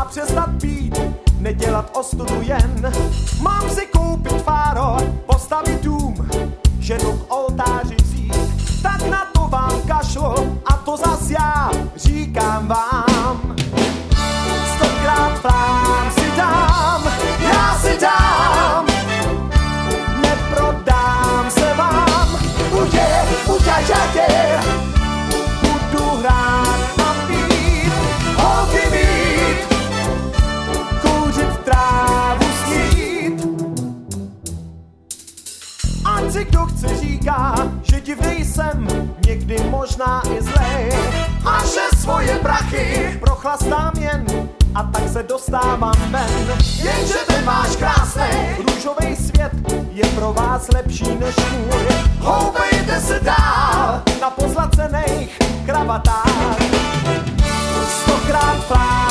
přestat pít, nedělat ostudu jen. Mám si koupit fáro, postavit dům, ženu k oltáři vzít. Tak na to vám kašlu a to zas já říkám vám. 100krát flám si dám, já si dám. Neprodám se vám, uděžatě. Budu hrát a pít, holky mít, kouřit trávu snít. Ať si kdo chce říká, že divnej jsem, někdy možná i zlej. A že svoje prachy prochlastám jen, a tak se dostávám ven. Jenže ten váš krásnej růžovej svět je pro vás lepší než můj. Houpejte se dál na pozlacených kravatách. 100krát flám